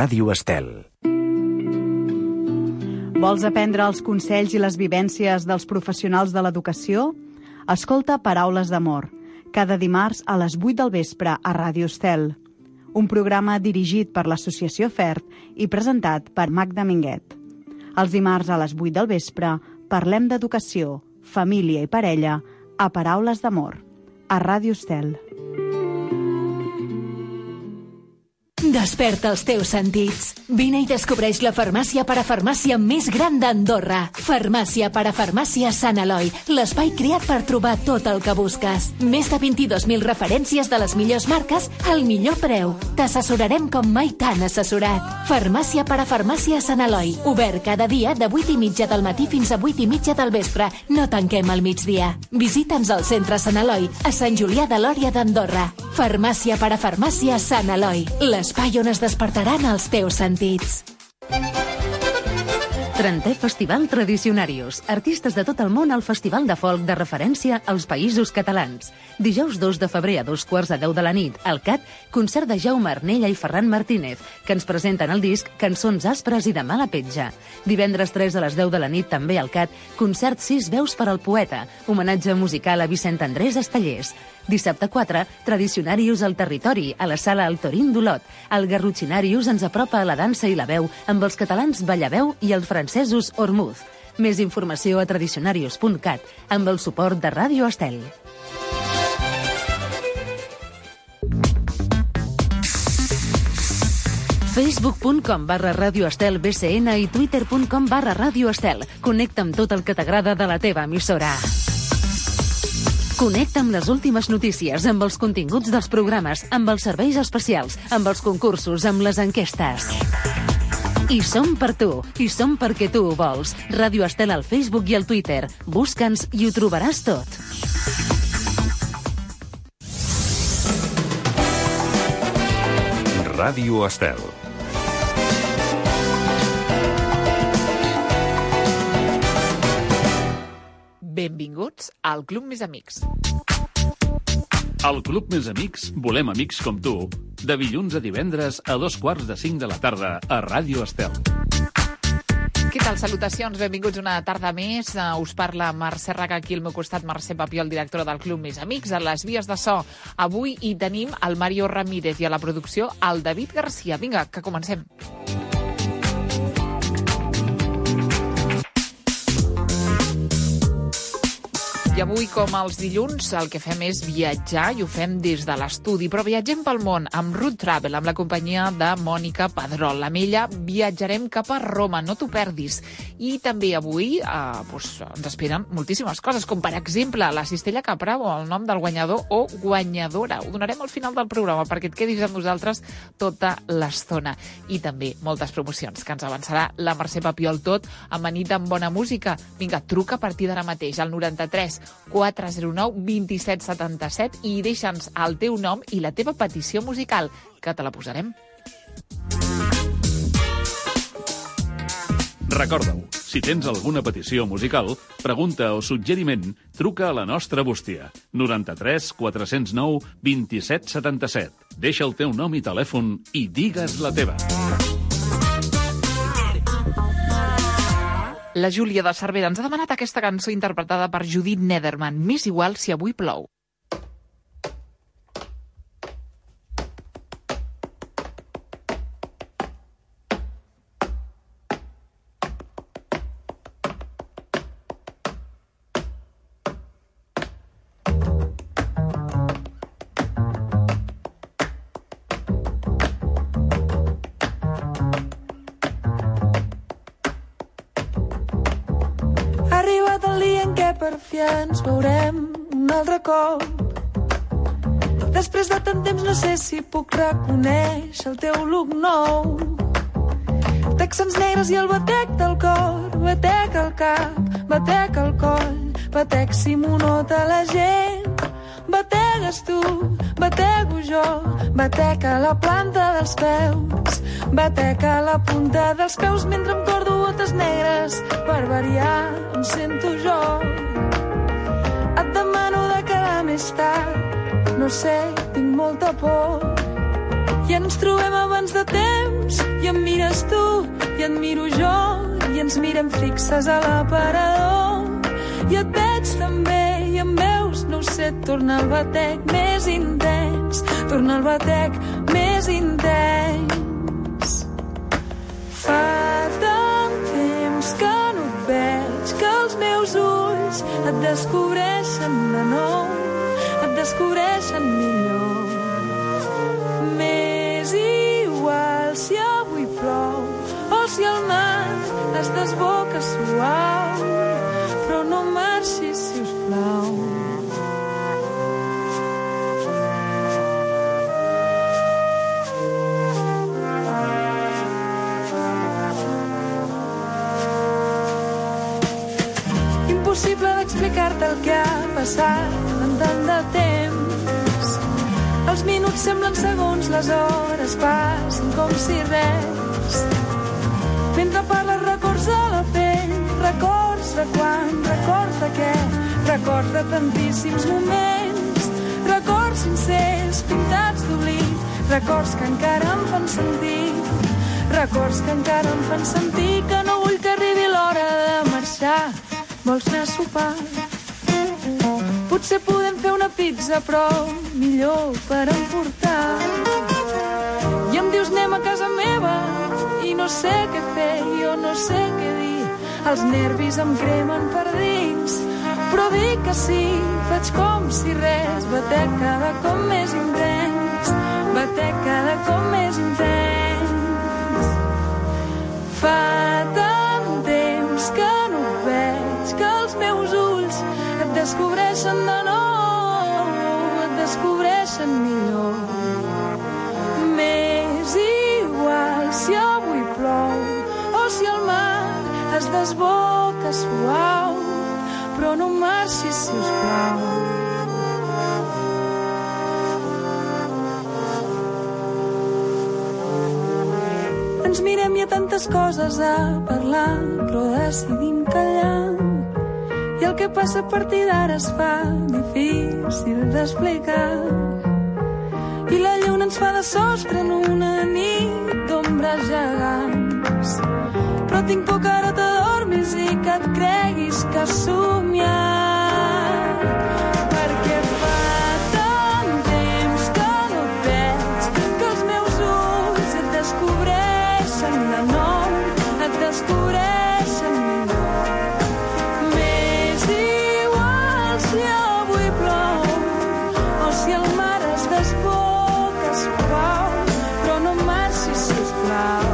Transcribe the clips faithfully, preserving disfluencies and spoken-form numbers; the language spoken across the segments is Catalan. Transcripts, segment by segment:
Ràdio Estel. Vols aprendre els consells i les vivències dels professionals de l'educació? Escolta Paraules d'Amor, cada dimarts a les vuit del vespre a Ràdio Estel. Un programa dirigit per l'Associació FERT i presentat per Magda Minguet. Els dimarts a les vuit del vespre parlem d'educació, família i parella a Paraules d'Amor, a Ràdio Estel. Desperta els teus sentits. Vine i descobreix la farmàcia parafarmàcia més gran d'Andorra. Farmàcia parafarmàcia Sant Eloi, l'espai creat per trobar tot el que busques. Més de vint-i-dos mil referències de les millors marques al millor preu. T'assessorarem com mai t'han assessorat. Farmàcia parafarmàcia Sant Eloi, obert cada dia de vuit i mitja del matí fins a vuit i mitja del vespre. No tanquem al migdia. Visita'ns al centre Sant Eloi, a Sant Julià de Lòria d'Andorra. Farmàcia parafarmàcia Sant Eloi, l'espai on es despertaran els teus sentits. trentè Festival Tradicionarius. Artistes de tot el món al Festival de Folk de referència als Països Catalans. Dijous dos de febrer a dos quarts de deu de la nit, al C A T, concert de Jaume Arnella i Ferran Martínez, que ens presenten el disc Cançons aspres i de mala petja. Divendres tres a les deu de la nit, també al C A T, concert Sis veus per al poeta, homenatge musical a Vicent Andrés Estellers. Dissabte quatre, Tradicionarius al territori, a la sala El Torín d'Olot. El Garrotxinarius ens apropa a la dansa i la veu amb els catalans Ballaveu i els francesos Ormuz. Més informació a tradicionarius punt cat, amb el suport de Ràdio Estel. facebook punt com barra Ràdio Estel B C N i twitter punt com barra Ràdio Estel. Connecta amb tot el que t'agrada de la teva emissora. Connecta amb les últimes notícies, amb els continguts dels programes, amb els serveis especials, amb els concursos, amb les enquestes. I som per tu, i som perquè tu ho vols. Ràdio Estel al Facebook i al Twitter. Busca'ns i ho trobaràs tot. Ràdio Estel. Benvinguts al Club Més Amics. Al Club Més Amics volem amics com tu. De dilluns a divendres a dos quarts de cinc de la tarda a Ràdio Estel. Què tal? Salutacions, benvinguts una tarda més. Uh, us parla Mercè Raga, aquí al meu costat, Mercè Papiol, directora del Club Més Amics. A les vies de so avui hi tenim el Mario Ramírez i a la producció el David Garcia. Vinga, que comencem. I avui, com els dilluns, el que fem és viatjar i ho fem des de l'estudi. Però viatgem pel món amb Root Travel, amb la companyia de Mònica Pedrol. Amb ella viatjarem cap a Roma, no t'ho perdis. I també avui eh, doncs, ens esperen moltíssimes coses, com per exemple la cistella Capra o el nom del guanyador o guanyadora. Ho donarem al final del programa perquè et quedis amb nosaltres tota l'estona. I també moltes promocions que ens avançarà la Mercè Papiol, tot amanit amb bona música. Vinga, truca a partir d'ara mateix al noranta-tres quatre zero nou dos set set set i deixa'ns el teu nom i la teva petició musical, que te la posarem. Recorda-ho, si tens alguna petició musical, pregunta o suggeriment, truca a la nostra bústia. noranta-tres quatre zero nou dos set set set. Deixa el teu nom i telèfon i digues la teva. La Júlia de Cervera ens ha demanat aquesta cançó interpretada per Judith Nederman, M'és igual si avui plou. Per fi ens veurem un altre cop. Després de tant temps no sé si puc reconèixer el teu look nou. Texans negres i el batec del cor, batec al cap, batec al coll, batec si m'ho nota la gent. Bategues tu, batego jo, batec a la planta dels peus, batec a la punta dels peus mentre em cordo botes negres. Per variar em sento jo. Et demano de quedar més tard, no sé, tinc molta por. I ens trobem abans de temps i em mires tu i et miro jo i ens mirem fixes a l'aparador. I et veig també i em veus, no ho sé, torna al batec més intens, torna al batec més intens. Fa tant temps que no et veig, que els meus ulls et descobreixen de nou, et descobreixen millor. M'és igual si avui plou o si el mar es desboca suau, però no marxis, sisplau. Impossible d'explicar-te el que ha passat en tant de temps. Els minuts semblen segons, les hores passen com si res. Mentre parles records a la pell, records de quan, records de què, records de tantíssims moments, records sincers pintats d'oblit, records que encara em fan sentir, records que encara em fan sentir que no vull que arribi l'hora de marxar. Vols anar a sopar? Potser podem fer una pizza, però millor per emportar. I em dius anem a casa meva i no sé què fer, jo no sé què dir. Els nervis em cremen per dins, però dic que sí, faig com si res. Batec cada cop més intens, batec cada cop més intens. Fa tant temps que no et veig, que els meus ulls et descobreixen de nou, et descobreixen millor. M'és igual si avui plou o si el mar es desboca suau, però no marxis, sisplau. Ens mirem, hi ha tantes coses a parlar, però decidim callar. I el que passa a partir d'ara es fa difícil d'explicar. I la lluna ens fa de sostre en una nit d'ombres gegants. Però tinc por que ara t'adormis i que et creguis que has somiat. Perquè fa tant temps que no et veig, que els meus ulls et descobreixen de nou, et descobreixen millor. M'és igual si avui plou o si el mar es desboca suau, però no marxis, sisplau.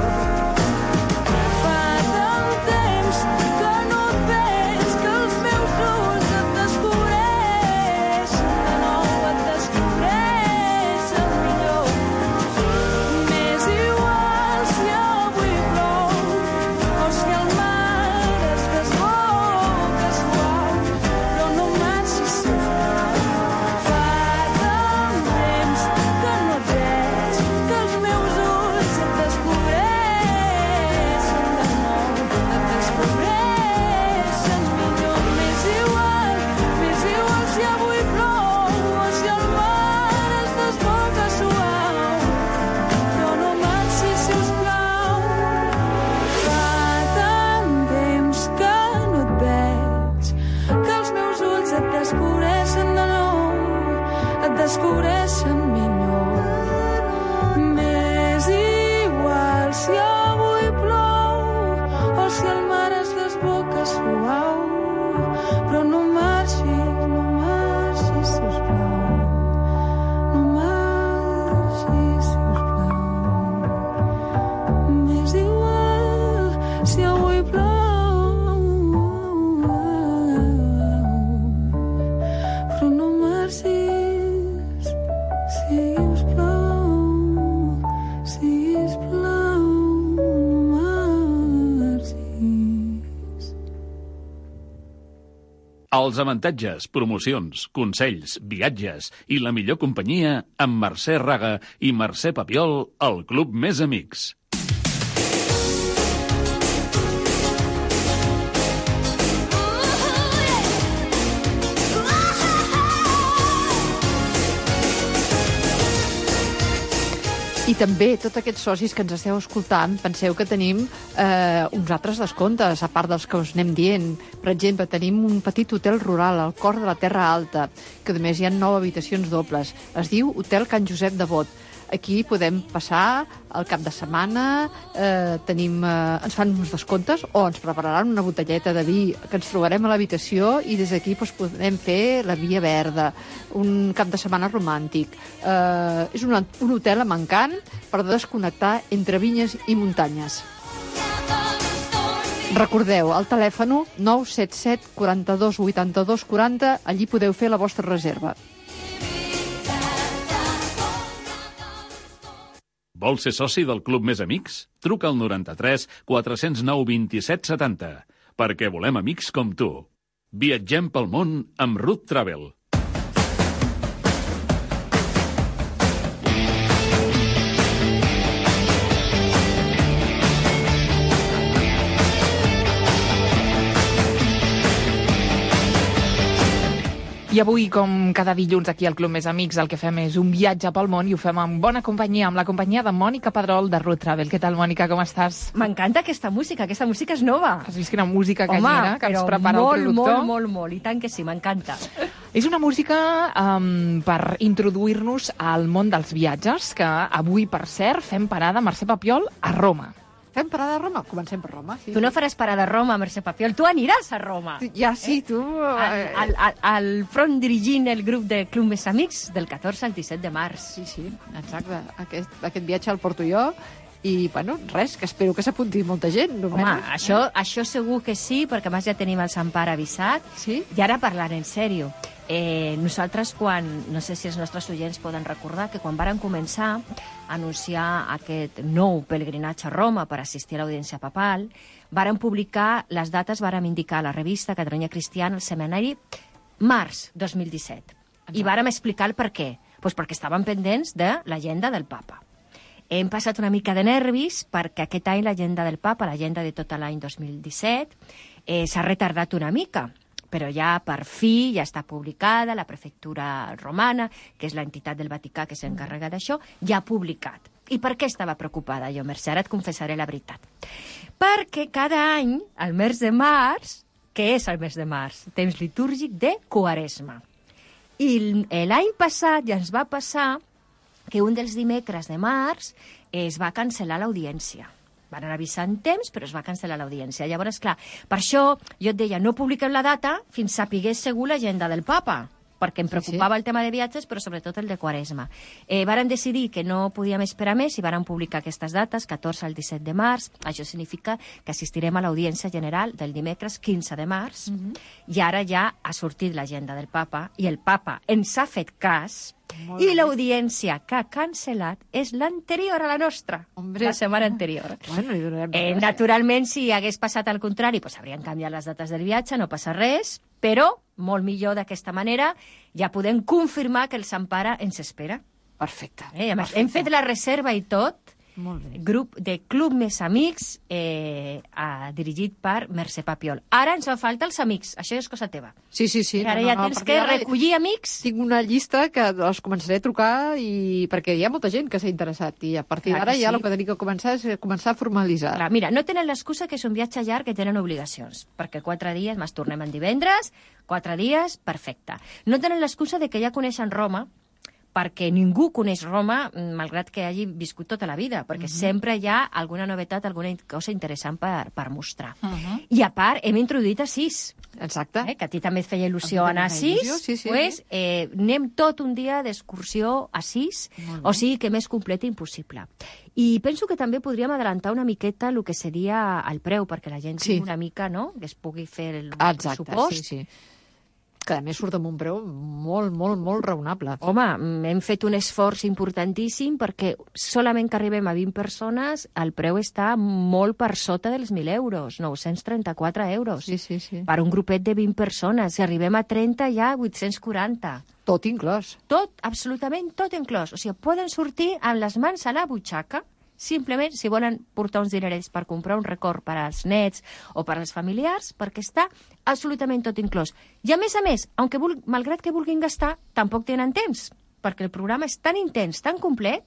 Descobreixen millor. M'és igual si avui plou o si el mar es desboca suau, però no marxis, no marxis, sisplau. No marxis, sisplau. M'és igual si avui plou, però no marxis. Els avantatges, promocions, consells, viatges i la millor companyia amb Mercè Raga i Mercè Papiol al Club Més Amics. I també, tots aquests socis que ens esteu escoltant, penseu que tenim eh, uns altres descomptes, a part dels que us anem dient. Per exemple, tenim un petit hotel rural al cor de la Terra Alta, que a més hi ha nou habitacions dobles. Es diu Hotel Can Josep de Bot. Aquí podem passar el cap de setmana, eh, tenim, eh, ens fan uns descomptes o ens prepararan una botelleta de vi que ens trobarem a l'habitació i des d'aquí doncs, podem fer la via verda, un cap de setmana romàntic. Eh, és un, un hotel amb encant per desconnectar entre vinyes i muntanyes. Recordeu, el telèfon nou set set, quaranta-dos, vuitanta-dos, quaranta, allí podeu fer la vostra reserva. Vols ser soci del Club Més Amics? Truca al noranta-tres quatre zero nou vint-i-set setanta, perquè volem amics com tu. Viatgem pel món amb Ruth Travel. I avui, com cada dilluns aquí al Club Més Amics, el que fem és un viatge pel món i ho fem amb bona companyia, amb la companyia de Mònica Pedrol de Ruth Travel. Què tal, Mònica, com estàs? M'encanta aquesta música, aquesta música és nova. Has vist quina música canyera que ens prepara molt, el productor? molt, molt, molt, i tant que sí, m'encanta. És una música um, per introduir-nos al món dels viatges, que avui, per cert, fem parada a Mercè Papiol a Roma. Fem parada a Roma? Comencem per Roma. Sí, tu no faràs parada a Roma, Mercè Papiol, tu aniràs a Roma. Ja, sí, tu... Al, al, al, al front dirigint el grup de Club Més Amics del catorze al disset de març. Sí, sí, exacte. Aquest, aquest viatge el porto jo i, bueno, res, que espero que s'apunti molta gent. Home, això, això segur que sí, perquè a més ja tenim el Sant Pare avisat. Sí? I ara parlant en sèrio. Eh, nosaltres, quan, no sé si els nostres oients poden recordar que quan varen començar a anunciar aquest nou pelegrinatge a Roma per assistir a l'audiència papal, varen publicar, les dates varen indicar a la revista Catalunya Cristiana, el seminari, març dos mil disset. Exacte. I vàrem explicar el per què. Pues perquè estaven pendents de l'agenda del papa. Hem passat una mica de nervis perquè aquest any l'agenda del papa, l'agenda de tot l'any dos mil disset, eh, s'ha retardat una mica, però ja per fi ja està publicada, la prefectura romana, que és l'entitat del Vaticà que s'encarrega d'això, ja ha publicat. I per què estava preocupada jo, Mercè? Ara et confessaré la veritat. Perquè cada any, al mes de març, què és el mes de març? Temps litúrgic de Quaresma. I l'any passat ja ens va passar que un dels dimecres de març es va cancel·lar l'audiència. Van avisar en temps, però es va cancel·lar l'audiència. Llavors, clar, per això jo et deia, no publiquem la data fins sapigués segur l'agenda del papa, perquè em preocupava sí, sí. el tema de viatges, però sobretot el de Quaresma. Eh, varen decidir que no podíem esperar més i varen publicar aquestes dates, catorze al disset de març. Això significa que assistirem a l'audiència general del dimecres quinze de març, uh-huh. i ara ja ha sortit l'agenda del papa, i el papa ens ha fet cas. Molt I l'audiència que ha cancel·lat és l'anterior a la nostra, Hombre. la setmana anterior. Bueno, eh, naturalment, si hagués passat al contrari, pues haurien canviat les dates del viatge, no passa res, però molt millor d'aquesta manera ja podem confirmar que el Sant Pare ens espera. Perfecte. Eh, Perfecte. Hem fet la reserva i tot, Molt bé. Grup de Club Més Amics, eh, eh, dirigit per Mercè Papiol. Ara ens fa falta els amics, això és cosa teva. Sí, sí, sí. Ara no, ja no, tens que recollir amics. Tinc una llista que els començaré a trucar i perquè hi ha molta gent que s'ha interessat i a partir d'ara sí. ja el que tenim que començar és començar a formalitzar. Clar, mira, no tenen l'excusa que és un viatge llarg que tenen obligacions, perquè quatre dies, més tornem en divendres, quatre dies, perfecte. No tenen l'excusa de que ja coneixen Roma, perquè ningú coneix Roma, malgrat que hagi viscut tota la vida, perquè uh-huh. sempre hi ha alguna novetat, alguna cosa interessant per, per mostrar. Uh-huh. I a part, hem introduït Assís. Exacte. Eh, que a ti també et feia il·lusió anar a Assís. Sí, sí, pues, sí. Eh, anem tot un dia d'excursió a Assís, o sigui que més complet impossible. I penso que també podríem adelantar una miqueta el que seria el preu, perquè la gent sí. una mica, no?, que es pugui fer el Exacte, pressupost. Sí, sí. Que a més surt amb un preu molt, molt, molt raonable. Home, hem fet un esforç importantíssim perquè solament que arribem a vint persones el preu està molt per sota dels mil euros, nou-cents trenta-quatre euros. Sí, sí, sí. Per un grupet de vint persones. Si arribem a trenta, ja vuit-cents quaranta. Tot inclòs. Tot, absolutament tot inclòs. O sigui, poden sortir amb les mans a la butxaca, simplement si volen portar uns dinerets per comprar un record per als nets o per als familiars, perquè està absolutament tot inclòs. I a més a més, aunque vul... malgrat que vulguin gastar, tampoc tenen temps, perquè el programa és tan intens, tan complet,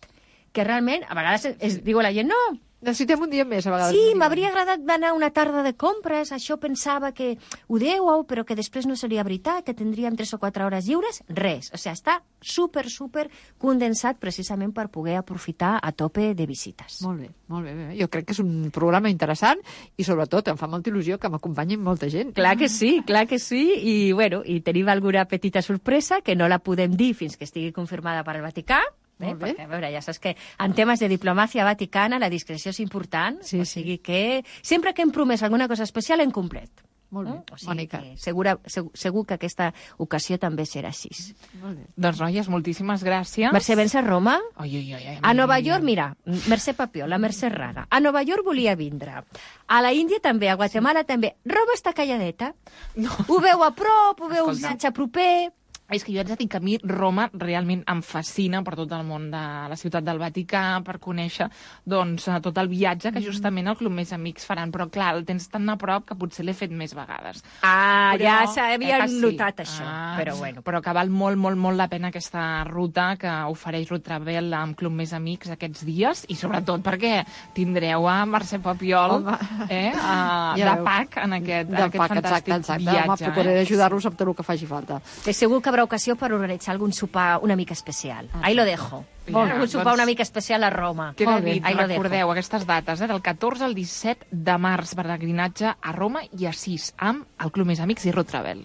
que realment, a vegades es, es diu la gent, no, necessitem un dia més, a vegades. Sí, m'hauria agradat anar una tarda de compres, això pensava que ho dèieu, però que després no seria veritat, que tindríem tres o quatre hores lliures. Res, o sigui, està super, super condensat precisament per poder aprofitar a tope de visites. Molt bé, molt bé, bé. Jo crec que és un programa interessant i sobretot em fa molta il·lusió que m'acompanyin molta gent. Clar que sí, clar que sí, i bueno, i tenim alguna petita sorpresa que no la podem dir fins que estigui confirmada per al Vaticà. Eh? Perquè, a veure, ja saps que en temes de diplomàcia vaticana la discreció és important, sí, o sigui sí. que sempre que hem promès alguna cosa especial hem complet. Molt bé, eh? O sigui que segura, segur, segur que aquesta ocasió també serà així. Molt bé. Doncs, noies, moltíssimes gràcies. Mercè vens a Roma? Oi, oi, oi, oi, a Nova York, mira, Mercè Papió, la Mercè Raga. A Nova York volia vindre. A la Índia també, a Guatemala sí. també. Roma està calladeta. No. Ho veu a prop, ho veu un viatge proper... És que jo haig de dir que a mi Roma realment em fascina per tot el món de la ciutat del Vaticà, per conèixer doncs, tot el viatge que justament el Club Més Amics faran. Però clar, el tens tan a prop que potser l'he fet més vegades. Ah, però, ja s'havia eh sí. notat això. Ah, però bueno. Però que val molt, molt, molt la pena aquesta ruta que ofereix Road Travel amb Club Més Amics aquests dies i sobretot perquè tindreu a Mercè Papiol eh, a, ja de P A C en aquest, en aquest pack, fantàstic exacte, exacte. viatge. Home, procuraré eh? ajudar-los amb tot el que faci falta. De segur que haurà ocasió per organitzar algun sopar una mica especial. Ah, Ahí lo dejo. Ja, algun sopar doncs, una mica especial a Roma. Queda dit, recordeu aquestes dates, eh, del catorze al disset de març, peregrinatge a Roma i a Assís, amb el Club Més Amics i Road Travel.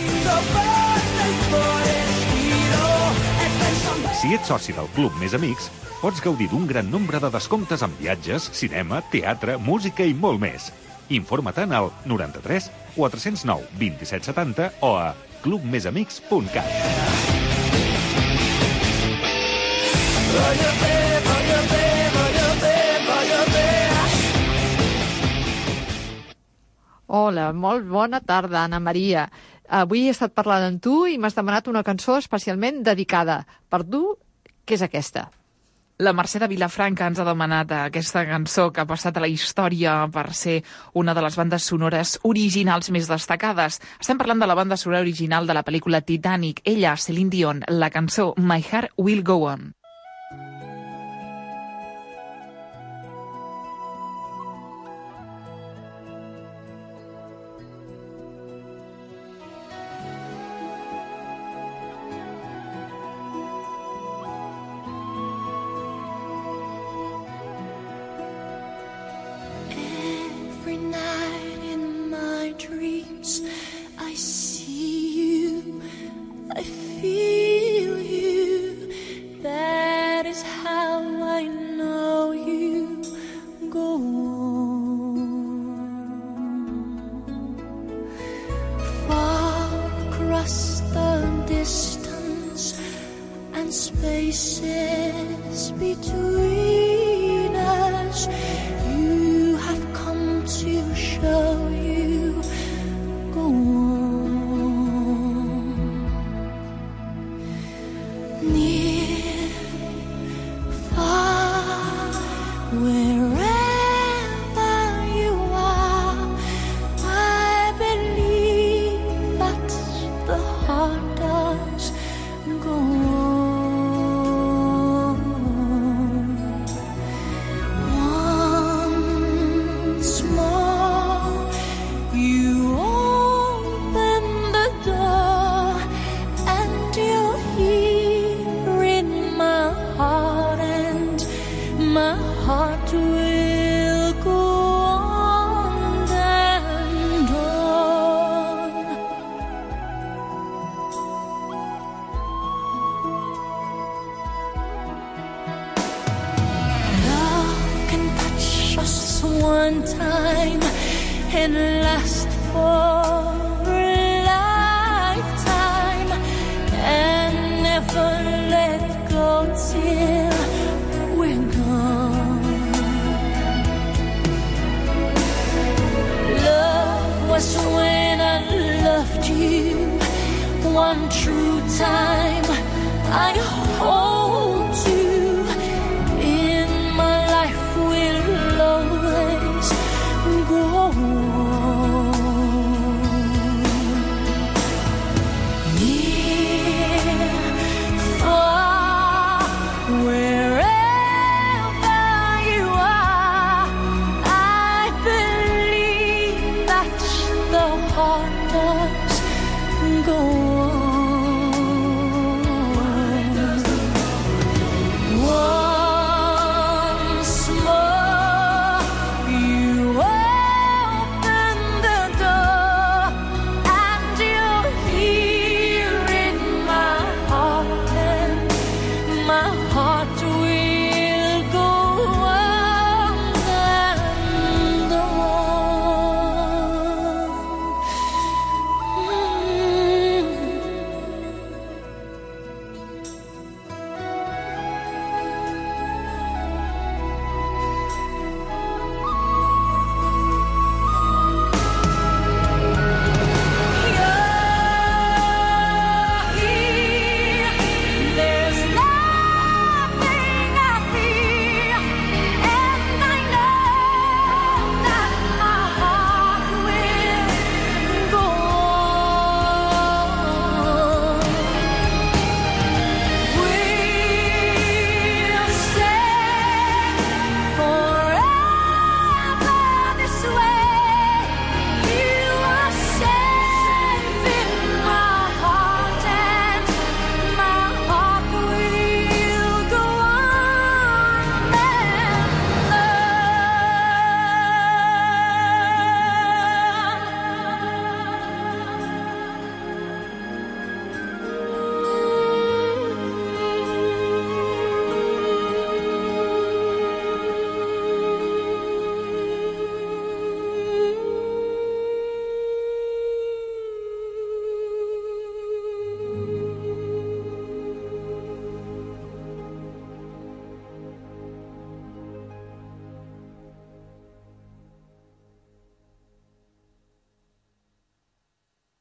Si ets soci del Club Més Amics, pots gaudir d'un gran nombre de descomptes en viatges, cinema, teatre, música i molt més. Informa't al noranta-tres quatre-cents nou vint-i-set setanta o a club més amics punt cat. Hola, molt bona tarda, Anna Maria. Avui he estat parlant amb tu i m'has demanat una cançó especialment dedicada. Per tu, què és aquesta? La Mercè de Vilafranca ens ha demanat aquesta cançó que ha passat a la història per ser una de les bandes sonores originals més destacades. Estem parlant de la banda sonora original de la pel·lícula Titanic. Ella, Celine Dion, la cançó My Heart Will Go On. Spaces between us, you have come to show you. Go on, near, far, wherever you are. I believe that the heart does go on. One time and last for a lifetime and never let go till we're gone. Love was when I loved you one true time. I hold you in my life will always go on. Near, far, wherever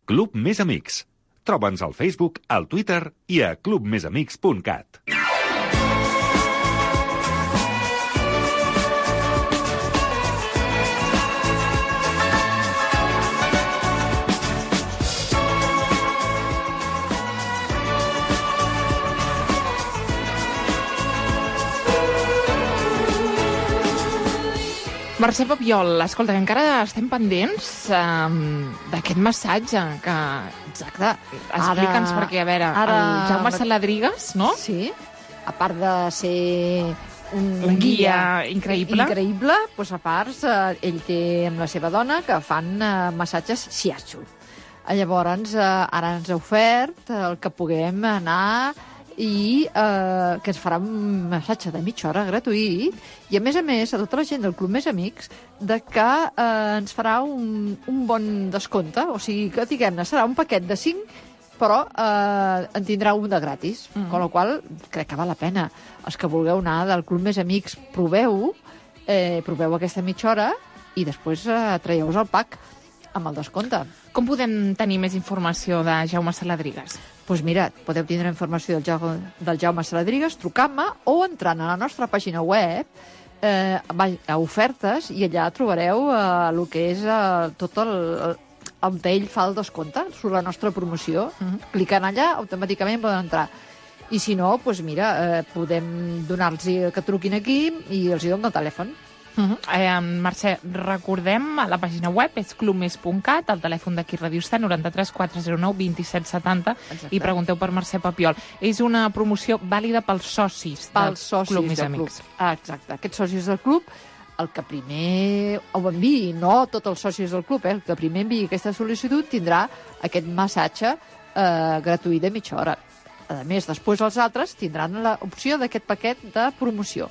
Club Més Amics. Troba'ns al Facebook, al Twitter i a club més amics punt cat. Mercè Papiol, escolta, que encara estem pendents um, d'aquest massatge que... Exacte. Explica'ns Ara- perquè, a veure, ara- el Jaume Saladrigues, no? Sí, a part de ser un La guia increïble. increïble, doncs a part, eh, ell té amb la seva dona que fan eh, massatges shiatsu. Eh, Llavors, eh, ara ens ha ofert el que puguem anar i eh, que ens farà un massatge de mitja hora gratuït i, a més a més, a tota la gent del Club Més Amics, de que eh, ens farà un, un bon descompte. O sigui, que, diguem-ne, serà un paquet de cinc, però eh, en tindrà un de gratis. Mm. Con la qual crec que val la pena. Els que vulgueu anar del Club Més Amics, proveu, eh, proveu aquesta mitja hora i després eh, traieu-vos el pack amb el descompte. Com podem tenir més informació de Jaume Saladrigues? Doncs pues mira, podeu tindre informació del, Jaume, del Jaume Saladrigues trucant-me o entrant a la nostra pàgina web eh, a ofertes i allà trobareu eh, el que és eh, tot el, on ell fa el descompte sobre la nostra promoció. Mm-hmm. Clicant allà, automàticament poden entrar. I si no, doncs mira, eh, podem donar-los que truquin aquí i els hi dono el telèfon. Uh-huh. eh, Mercè, recordem, a la pàgina web és club més punt cat, el telèfon d'aquí Ràdio Estel, noranta-tres quatre zero nou vint set setanta, i pregunteu per Mercè Papiol. És una promoció vàlida pels socis del Pels socis Club Més del Amics. club. Ah, exacte. Aquests socis del club, el que primer ho enviï, no tots els socis del club, eh, el que primer enviï aquesta sol·licitud tindrà aquest massatge eh, gratuït de mitja hora. A més, després els altres tindran l'opció d'aquest paquet de promoció.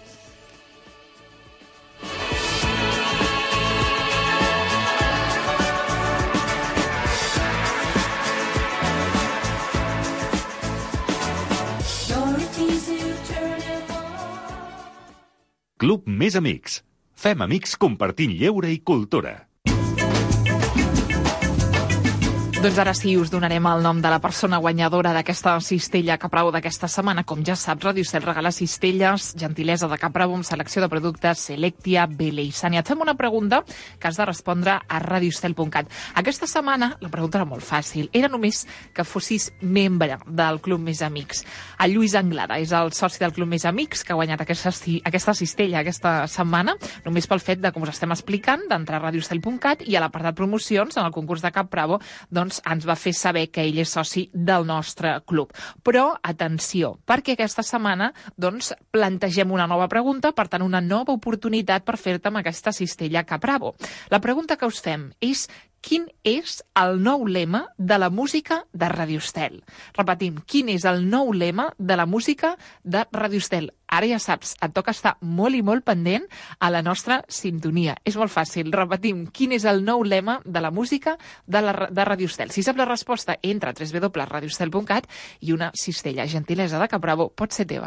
Club Més Amics. Fem amics compartint lleure i cultura. Doncs ara sí, us donarem el nom de la persona guanyadora d'aquesta cistella Capravo d'aquesta setmana. Com ja saps, Ràdio Estel regala cistelles, gentilesa de Capravo amb selecció de productes Selectia, Bele i Sània. Et fem una pregunta que has de respondre a radio estel punt cat. Aquesta setmana la pregunta era molt fàcil. Era només que fossis membre del Club Més Amics. El Lluís Anglada és el soci del Club Més Amics que ha guanyat aquesta, aquesta cistella aquesta setmana, només pel fet de, com us estem explicant, d'entrar a radio estel punt cat i a l'apartat promocions, en el concurs de Capravo, doncs ens va fer saber que ell és soci del nostre club. Però, atenció, perquè aquesta setmana doncs, plantegem una nova pregunta, per tant, una nova oportunitat per fer-te amb aquesta cistella Capravo. La pregunta que us fem és: quin és el nou lema de la música de Ràdio Estel? Repetim, quin és el nou lema de la música de Ràdio Estel? Ara ja saps, et toca estar molt i molt pendent a la nostra sintonia. És molt fàcil. Repetim, quin és el nou lema de la música de, la, de Ràdio Estel? Si saps la resposta, entra a w w w punt radio estel punt cat i una cistella gentilesa de Capravo pot ser teva.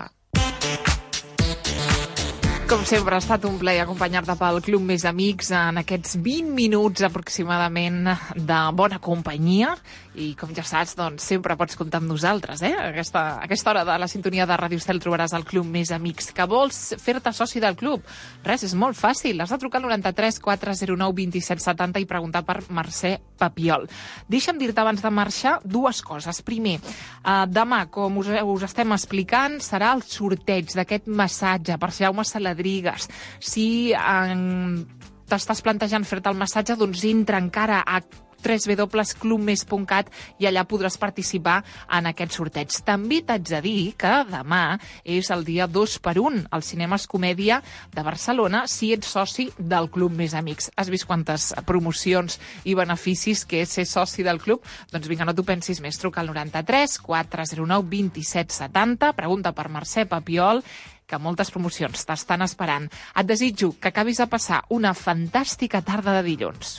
Com sempre, ha estat un plaer acompanyar-te pel Club Més Amics en aquests vint minuts aproximadament de bona companyia. I com ja saps, doncs, sempre pots comptar amb nosaltres, eh? Aquesta, aquesta hora de la sintonia de Ràdio Estel trobaràs el Club Més Amics. Que vols fer-te soci del club? Res, és molt fàcil. Has de trucar al noranta-tres quatre zero nou vint set setanta i preguntar per Mercè Papiol. Deixa'm dir-te abans de marxar dues coses. Primer, eh, demà, com us, us estem explicant, serà el sorteig d'aquest massatge per Jaume Saladrigues. Si en... t'estàs plantejant fer-te el massatge, doncs entra encara a w w w punt club més punt cat i allà podràs participar en aquest sorteig. També t'haig de dir que demà és el dia dos per un al Cinemes Comèdia de Barcelona si ets soci del Club Més Amics. Has vist quantes promocions i beneficis que és ser soci del club? Doncs vinga, no t'ho pensis més. Truca al noranta-tres quatre zero nou vint set setanta, pregunta per Mercè Papiol, que moltes promocions t'estan esperant. Et desitjo que acabis de passar una fantàstica tarda de dilluns.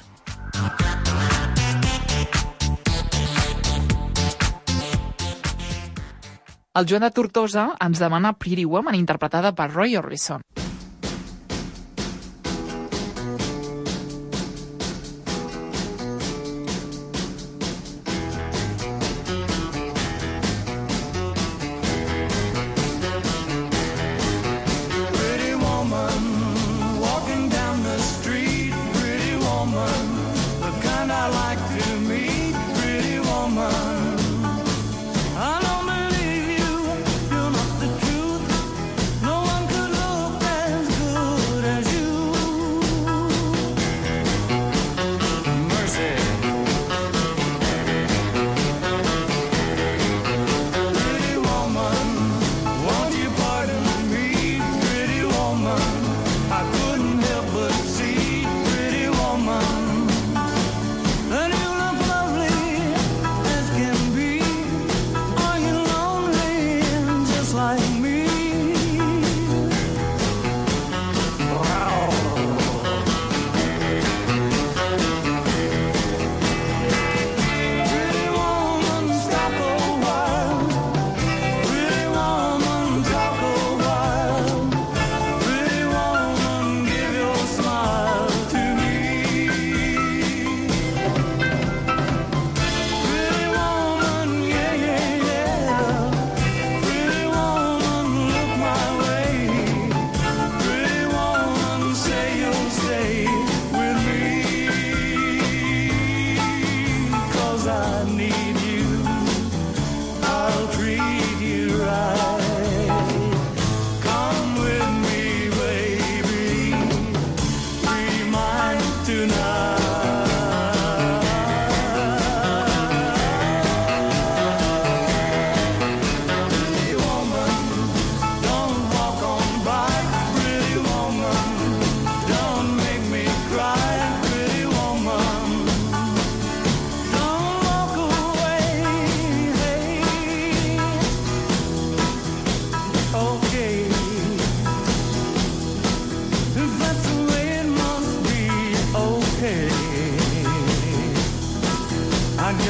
El Joan de Tortosa ens demana Pretty Woman, interpretada per Roy Orbison.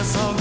sol